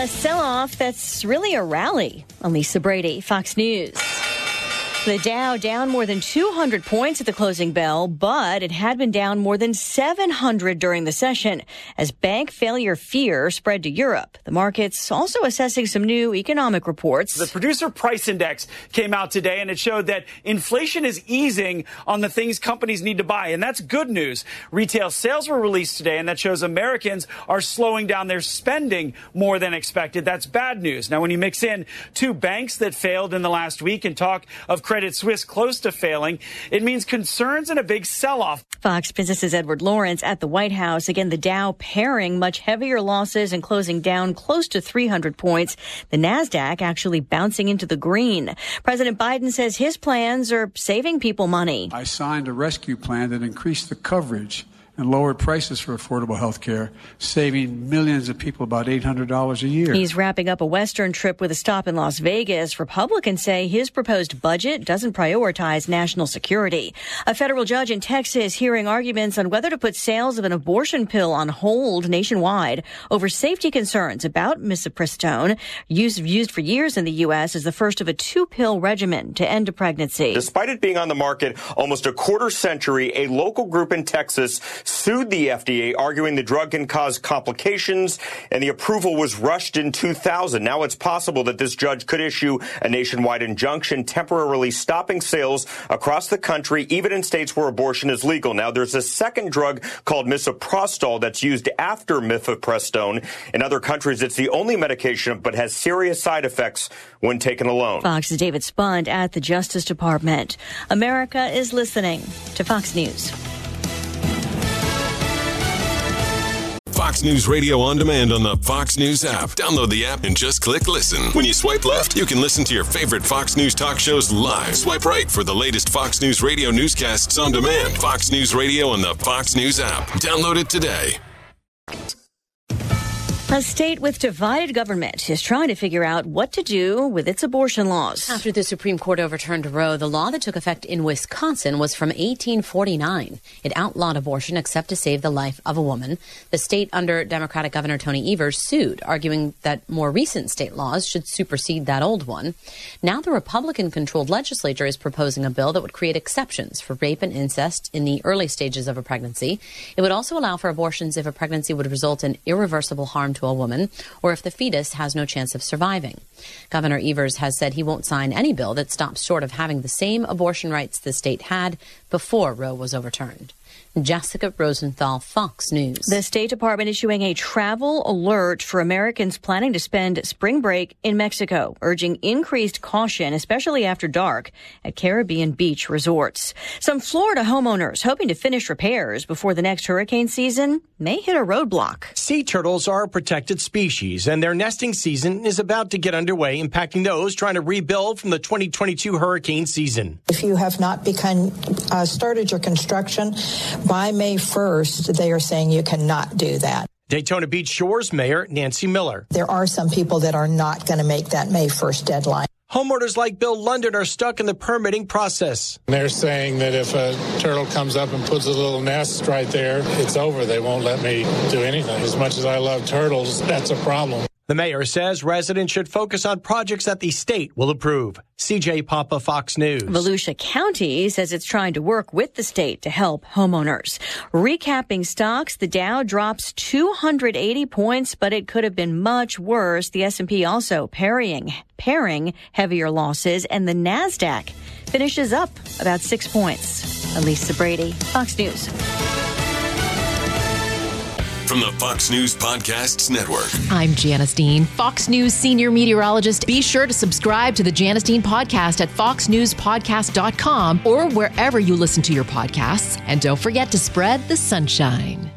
A sell-off that's really a rally. Lisa Brady, Fox News. The Dow down more than 200 points at the closing bell, but it had been down more than 700 during the session as bank failure fear spread to Europe. The market's also assessing some new economic reports. The Producer Price Index came out today, and it showed that inflation is easing on the things companies need to buy, and that's good news. Retail sales were released today, and that shows Americans are slowing down their spending more than expected. That's bad news. Now, when you mix in two banks that failed in the last week and talk of Credit Suisse close to failing, it means concerns and a big sell-off. Fox Business's Edward Lawrence at the White House. Again, the Dow pairing much heavier losses and closing down close to 300 points. The NASDAQ actually bouncing into the green. President Biden says his plans are saving people money. I signed a rescue plan that increased the coverage and lowered prices for affordable health care, saving millions of people about $800 a year. He's wrapping up a Western trip with a stop in Las Vegas. Republicans say his proposed budget doesn't prioritize national security. A federal judge in Texas hearing arguments on whether to put sales of an abortion pill on hold nationwide over safety concerns about misoprostol, used for years in the U.S. as the first of a two-pill regimen to end a pregnancy. Despite it being on the market almost a quarter century, a local group in Texas sued the FDA, arguing the drug can cause complications, and the approval was rushed in 2000. Now it's possible that this judge could issue a nationwide injunction temporarily stopping sales across the country, even in states where abortion is legal. Now, there's a second drug called misoprostol that's used after mifepristone. In other countries, it's the only medication but has serious side effects when taken alone. Fox's David Spund at the Justice Department. America is listening to Fox News. Fox News Radio on demand on the Fox News app. Download the app and just click listen. When you swipe left, you can listen to your favorite Fox News talk shows live. Swipe right for the latest Fox News Radio newscasts on demand. Fox News Radio on the Fox News app. Download it today. A state with divided government is trying to figure out what to do with its abortion laws. After the Supreme Court overturned Roe, the law that took effect in Wisconsin was from 1849. It outlawed abortion except to save the life of a woman. The state under Democratic Governor Tony Evers sued, arguing that more recent state laws should supersede that old one. Now the Republican-controlled legislature is proposing a bill that would create exceptions for rape and incest in the early stages of a pregnancy. It would also allow for abortions if a pregnancy would result in irreversible harm to a woman, or if the fetus has no chance of surviving. Governor Evers has said he won't sign any bill that stops short of having the same abortion rights the state had before Roe was overturned. Jessica Rosenthal, Fox News. The State Department issuing a travel alert for Americans planning to spend spring break in Mexico, urging increased caution, especially after dark, at Caribbean beach resorts. Some Florida homeowners hoping to finish repairs before the next hurricane season may hit a roadblock. Sea turtles are a protected species, and their nesting season is about to get underway, impacting those trying to rebuild from the 2022 hurricane season. If you have not started your construction by May 1st, they are saying you cannot do that. Daytona Beach Shores Mayor Nancy Miller. There are some people that are not going to make that May 1st deadline. Homeowners like Bill London are stuck in the permitting process. They're saying that if a turtle comes up and puts a little nest right there, it's over. They won't let me do anything. As much as I love turtles, that's a problem. The mayor says residents should focus on projects that the state will approve. CJ Papa, Fox News. Volusia County says it's trying to work with the state to help homeowners. Recapping stocks, the Dow drops 280 points, but it could have been much worse. The S&P also pairing heavier losses, and the NASDAQ finishes up about 6 points. Lisa Brady, Fox News. From the Fox News Podcasts Network. I'm Janice Dean, Fox News senior meteorologist. Be sure to subscribe to the Janice Dean podcast at foxnewspodcast.com or wherever you listen to your podcasts. And don't forget to spread the sunshine.